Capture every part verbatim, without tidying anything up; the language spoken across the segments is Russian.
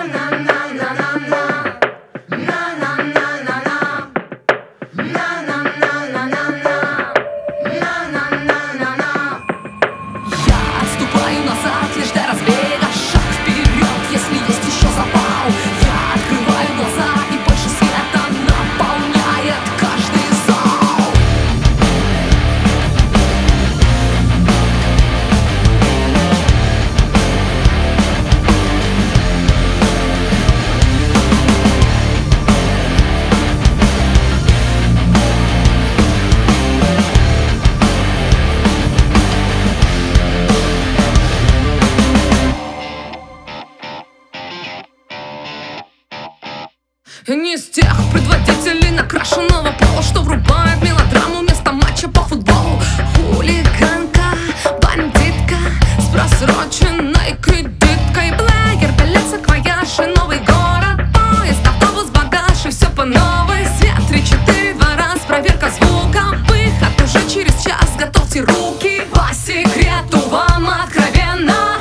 Я не из тех предводителей накрашенного пола, что врубает мелодраму вместо матча по футболу. Хулиганка, бандитка с просроченной кредиткой. Плеер, билет, саквояж и новый город, поезд, автобус, багаж и все по новой. Свет, три-четыре, два раз, проверка звука, выход уже через час, готовьте руки. По секрету вам откровенно,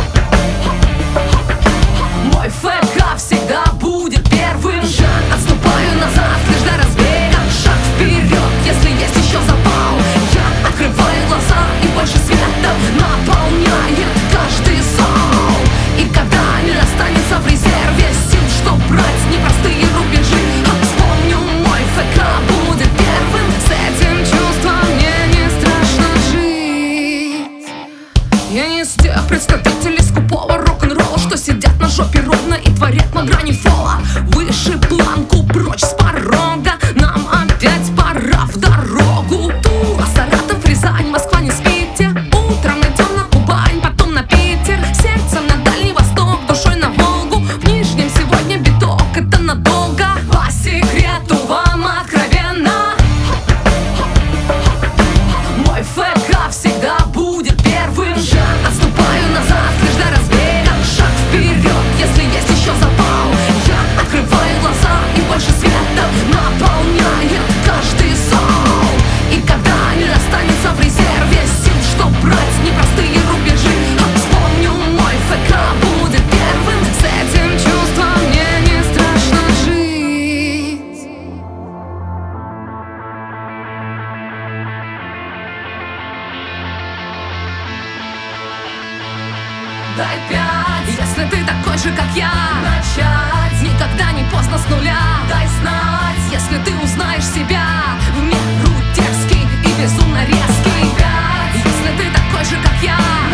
мой ФК всегда будет первым. Я отступаю назад, лишь до разбега. Шаг вперед, если есть еще запал. Я открываю глаза, и больше света наполняет каждый зал. И когда не останется в резерве сил, чтоб брать непростые рубежи, вспомню, мой ФК будет первым. С этим чувством мне не страшно жить. Я не из тех представителей скупого рок-н-ролла, что сидят на жопе ровно и творят на грани фола. Выше планку, прочь с порога, нам опять пора в дорогу. Тура, Саратов, Рязань, Москва, не спите. Утром идем на Кубань, потом на Питер. Сердцем на Дальний Восток, душой на Волгу. В Нижнем сегодня биток, это надолго. По секрету вам откровенно, мой ФК всегда будет первым. Я отступаю назад, лишь до разбега. Шаг вперед, если есть еще запал. Я открываю глаза, и больше света наполняет каждый зал. И когда не останется в резерве сил, чтоб брать непростые рубежи, вспомню, мой ФК будет первым. С этим чувством мне не страшно жить. Дай пять, если ты такой же, как я. Начать, никогда не поздно с нуля. Дай знать, если ты узнаешь себя в меру дерзкий и безумно резкий. Пять, если ты такой же, как я.